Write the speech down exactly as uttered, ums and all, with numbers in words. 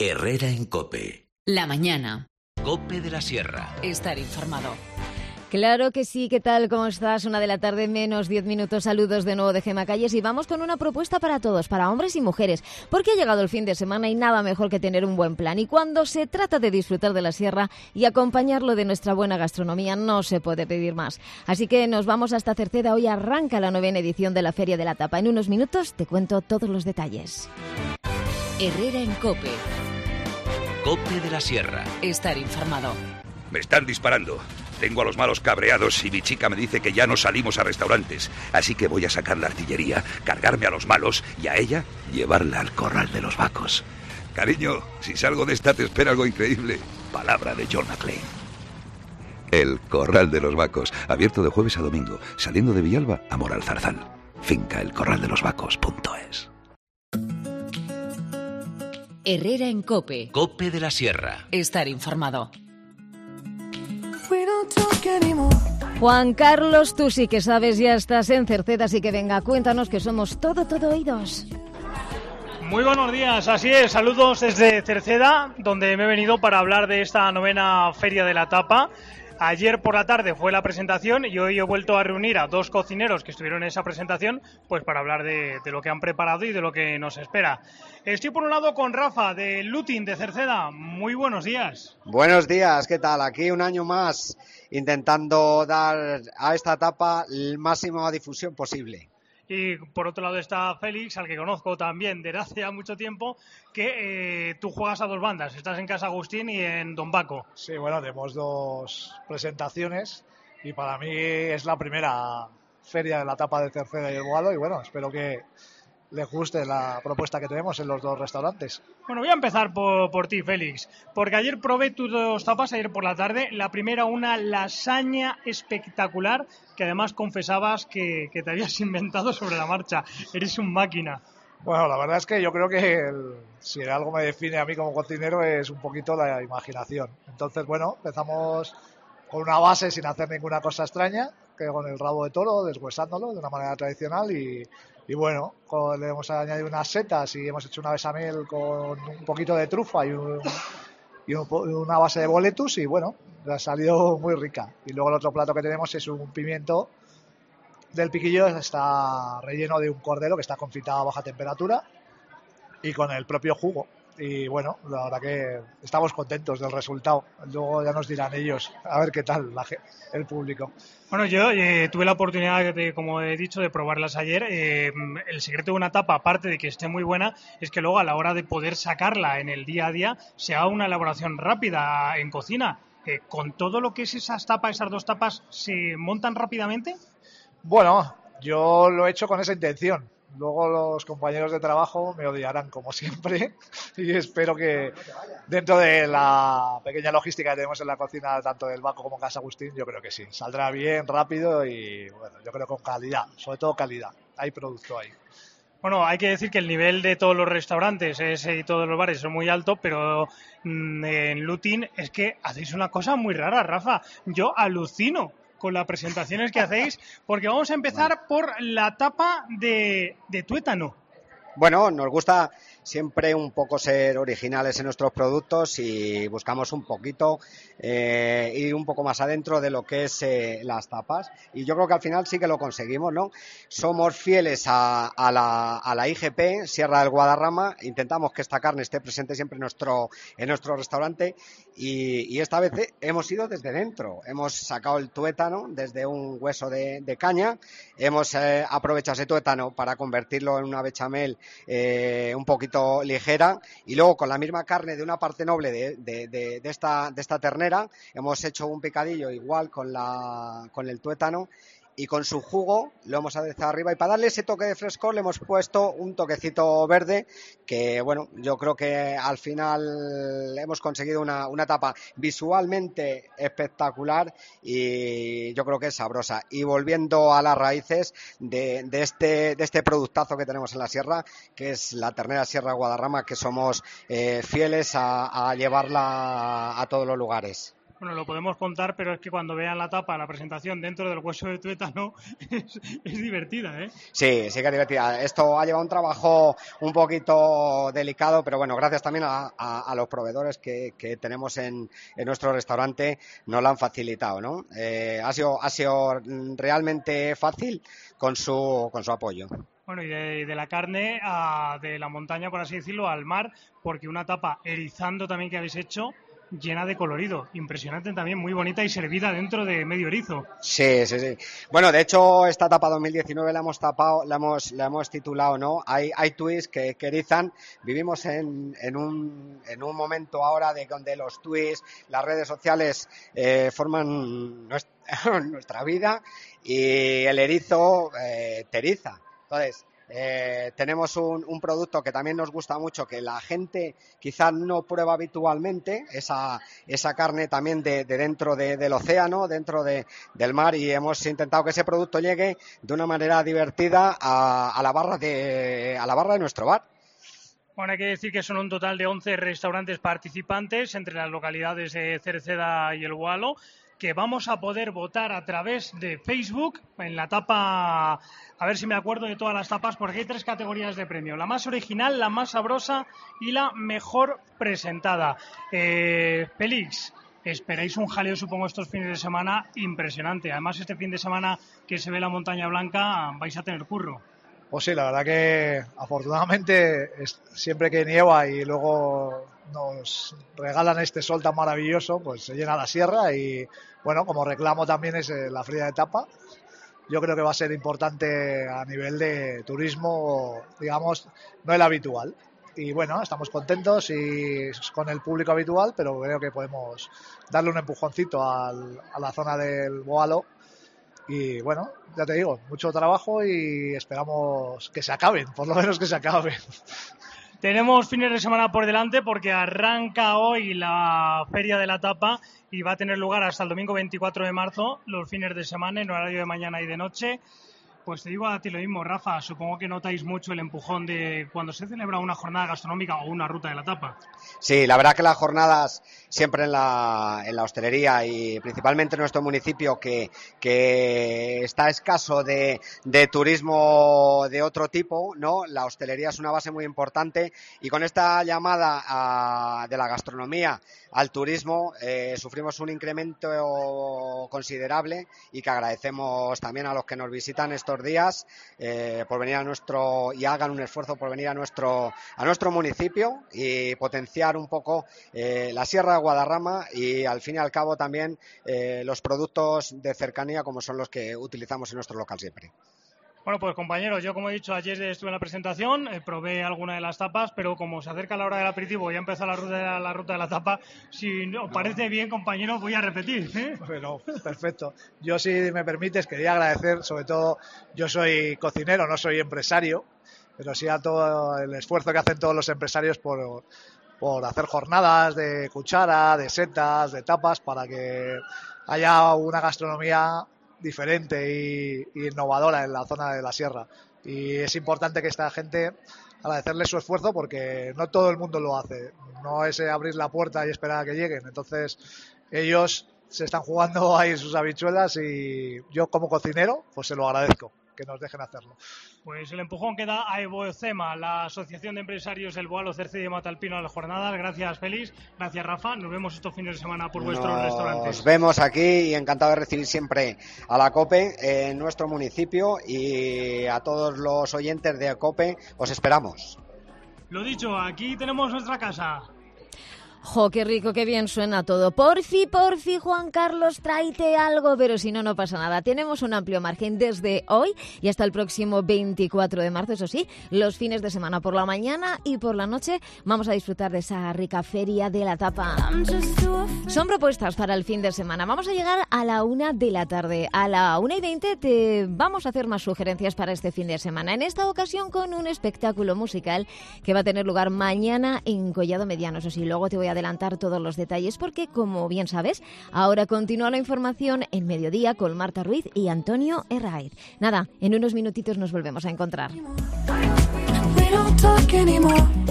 Herrera en COPE. La mañana. COPE de la Sierra. Estar informado. Claro que sí, ¿qué tal? ¿Cómo estás? Una de la tarde menos diez minutos. Saludos de nuevo de Gema Calles y vamos con una propuesta para todos, para hombres y mujeres, porque ha llegado el fin de semana y nada mejor que tener un buen plan. Y cuando se trata de disfrutar de la sierra y acompañarlo de nuestra buena gastronomía, no se puede pedir más. Así que nos vamos hasta Cerceda. Hoy arranca la novena edición de la Feria de la Tapa. En unos minutos te cuento todos los detalles. Herrera en COPE. COPE de la Sierra. Estar informado. Me están disparando. Tengo a los malos cabreados y mi chica me dice que ya no salimos a restaurantes. Así que voy a sacar la artillería, cargarme a los malos y a ella llevarla al corral de los vacos. Cariño, si salgo de esta te espera algo increíble. Palabra de John McClane. El corral de los vacos, abierto de jueves a domingo, saliendo de Villalba a Moral Zarzal. Finca el corral de los vacos punto es. Herrera en COPE. COPE de la Sierra. Estar informado. Juan Carlos, tú sí que sabes, ya estás en Cerceda, así que venga, cuéntanos que somos todo, todo oídos. Muy buenos días, así es, saludos desde Cerceda, donde me he venido para hablar de esta novena Feria de la Tapa. Ayer por la tarde fue la presentación y hoy he vuelto a reunir a dos cocineros que estuvieron en esa presentación, pues para hablar de, de lo que han preparado y de lo que nos espera. Estoy por un lado con Rafa de Lutin de Cerceda. Muy buenos días. Buenos días, ¿qué tal? Aquí un año más intentando dar a esta etapa la máxima difusión posible. Y por otro lado está Félix, al que conozco también desde hace ya mucho tiempo, que eh, tú juegas a dos bandas, estás en Casa Agustín y en Don Baco. Sí, bueno, tenemos dos presentaciones y para mí es la primera feria de la Tapa de Cerceda y el Boado y bueno, espero que les guste la propuesta que tenemos en los dos restaurantes. Bueno, voy a empezar por, por ti, Félix, porque ayer probé tus dos tapas, ayer por la tarde. La primera, una lasaña espectacular, que además confesabas que, que te habías inventado sobre la marcha. Eres un máquina. Bueno, la verdad es que yo creo que el, si algo me define a mí como cocinero es un poquito la imaginación. Entonces, bueno, empezamos con una base sin hacer ninguna cosa extraña, que con el rabo de toro, deshuesándolo de una manera tradicional y... Y bueno, con, le hemos añadido unas setas y hemos hecho una bechamel con un poquito de trufa y, un, y un, una base de boletus y bueno, ha salido muy rica. Y luego el otro plato que tenemos es un pimiento del piquillo, está relleno de un cordero que está confitado a baja temperatura y con el propio jugo. Y bueno, la verdad que estamos contentos del resultado. Luego ya nos dirán ellos a ver qué tal la, el público. Bueno, yo eh, tuve la oportunidad, de, como he dicho, de probarlas ayer. Eh, el secreto de una tapa, aparte de que esté muy buena, es que luego a la hora de poder sacarla en el día a día, sea una elaboración rápida en cocina. Eh, ¿Con todo lo que es esas tapas, esas dos tapas, se montan rápidamente? Bueno, yo lo he hecho con esa intención. Luego los compañeros de trabajo me odiarán como siempre y espero que dentro de la pequeña logística que tenemos en la cocina tanto del Baco como Casa Agustín, yo creo que sí, saldrá bien, rápido y bueno, yo creo con calidad, sobre todo calidad, hay producto ahí. Bueno, hay que decir que el nivel de todos los restaurantes es, y todos los bares es muy alto, pero mmm, en Lutin es que hacéis una cosa muy rara, Rafa, yo alucino con las presentaciones que hacéis, porque vamos a empezar por la tapa de, de tuétano. Bueno, nos gusta siempre un poco ser originales en nuestros productos y buscamos un poquito eh, ir un poco más adentro de lo que es eh, las tapas y yo creo que al final sí que lo conseguimos, ¿no? Somos fieles a, a, la, a la I G P, Sierra del Guadarrama, intentamos que esta carne esté presente siempre en nuestro, en nuestro restaurante y, y esta vez hemos ido desde dentro, hemos sacado el tuétano desde un hueso de, de caña, hemos eh, aprovechado ese tuétano para convertirlo en una bechamel eh, un poquito ligera y luego con la misma carne de una parte noble de, de, de, de, esta, de esta ternera hemos hecho un picadillo igual con, la, con el tuétano y con su jugo lo hemos aderezado arriba y para darle ese toque de frescor le hemos puesto un toquecito verde que bueno, yo creo que al final hemos conseguido una, una tapa visualmente espectacular y yo creo que es sabrosa. Y volviendo a las raíces de, de, este, de este productazo que tenemos en la sierra, que es la ternera Sierra Guadarrama, que somos eh, fieles a, a llevarla a, a todos los lugares. Bueno, lo podemos contar, pero es que cuando vean la tapa, la presentación dentro del hueso de tuétano, es, es divertida, ¿eh? Sí, sí que es divertida. Esto ha llevado un trabajo un poquito delicado, pero bueno, gracias también a, a, a los proveedores que, que tenemos en, en nuestro restaurante, nos lo han facilitado, ¿no? Eh, ha sido, ha sido realmente fácil con su, con su apoyo. Bueno, y de, de la carne a, de la montaña, por así decirlo, al mar, porque una tapa erizando también que habéis hecho, llena de colorido, impresionante también, muy bonita y servida dentro de medio erizo. Sí, sí, sí. Bueno, de hecho, esta tapa dos mil diecinueve la hemos tapado, la hemos, la hemos titulado, ¿no? Hay, hay twists que, que erizan. Vivimos en, en, un, en un momento ahora de donde los twists, las redes sociales eh, forman nuestra, nuestra vida y el erizo eh, te eriza. Entonces, Eh, tenemos un, un producto que también nos gusta mucho, que la gente quizás no prueba habitualmente, esa, esa carne también de, de dentro de, del océano, dentro de, del mar, y hemos intentado que ese producto llegue de una manera divertida a, a, la, barra de, a la barra de nuestro bar. Bueno, hay que decir que son un total de once restaurantes participantes entre las localidades de Cerceda y El Boalo, que vamos a poder votar a través de Facebook en la tapa, a ver si me acuerdo de todas las tapas, porque hay tres categorías de premio: la más original, la más sabrosa y la mejor presentada. Eh, Félix, esperáis un jaleo, supongo, estos fines de semana impresionante. Además, este fin de semana que se ve la Montaña Blanca, vais a tener curro. Pues sí, la verdad que afortunadamente es, siempre que nieva y luego nos regalan este sol tan maravilloso, pues se llena la sierra y bueno, como reclamo también es la feria de tapa. Yo creo que va a ser importante a nivel de turismo, digamos, no el habitual. Y bueno, estamos contentos y con el público habitual, pero creo que podemos darle un empujoncito al, a la zona del Boalo. Y bueno, ya te digo, mucho trabajo y esperamos que se acaben, por lo menos que se acaben. Tenemos fines de semana por delante porque arranca hoy la Feria de la Tapa y va a tener lugar hasta el domingo veinticuatro de marzo, los fines de semana en horario de mañana y de noche. Pues te digo a ti lo mismo, Rafa, supongo que notáis mucho el empujón de cuando se celebra una jornada gastronómica o una ruta de la tapa. Sí, la verdad que las jornadas siempre en la, en la hostelería y principalmente en nuestro municipio que, que está escaso de, de turismo de otro tipo, ¿no? La hostelería es una base muy importante y con esta llamada a, de la gastronomía al turismo eh, sufrimos un incremento considerable y que agradecemos también a los que nos visitan estos días eh, por venir a nuestro y hagan un esfuerzo por venir a nuestro a nuestro municipio y potenciar un poco eh, la Sierra de Guadarrama y al fin y al cabo también eh, los productos de cercanía como son los que utilizamos en nuestro local siempre. Bueno, pues compañeros, yo como he dicho, ayer estuve en la presentación, eh, probé alguna de las tapas, pero como se acerca la hora del aperitivo y ya empezó la ruta de la, la ruta de la tapa, si os parece bien, compañeros, voy a repetir, ¿eh? Bueno, perfecto. Yo, si me permites, quería agradecer, sobre todo, yo soy cocinero, no soy empresario, pero sí a todo el esfuerzo que hacen todos los empresarios por, por hacer jornadas de cuchara, de setas, de tapas, para que haya una gastronomía diferente y, y innovadora en la zona de la sierra. Y es importante que esta gente agradecerles su esfuerzo porque no todo el mundo lo hace. No es abrir la puerta y esperar a que lleguen. Entonces ellos se están jugando ahí sus habichuelas y yo como cocinero pues se lo agradezco que nos dejen hacerlo. Pues el empujón que da a EvoCema, la Asociación de Empresarios del Boalo, Cerceda y Matalpino, a las jornadas. Gracias, Félix. Gracias, Rafa. Nos vemos estos fines de semana por vuestros nos restaurantes. Nos vemos aquí y encantado de recibir siempre a la COPE en nuestro municipio y a todos los oyentes de COPE. Os esperamos. Lo dicho, aquí tenemos nuestra casa. ¡Jo, qué rico, qué bien suena todo! Porfi, porfi, Juan Carlos, tráete algo, pero si no, no pasa nada. Tenemos un amplio margen desde hoy y hasta el próximo veinticuatro de marzo, eso sí, los fines de semana por la mañana y por la noche vamos a disfrutar de esa rica feria de la tapa. Son propuestas para el fin de semana. Vamos a llegar a la una de la tarde. A la una y veinte te vamos a hacer más sugerencias para este fin de semana. En esta ocasión con un espectáculo musical que va a tener lugar mañana en Collado Mediano. Eso sí, luego te voy a adelantar todos los detalles porque, como bien sabes, ahora continúa la información en Mediodía con Marta Ruiz y Antonio Herraiz. Nada, en unos minutitos nos volvemos a encontrar.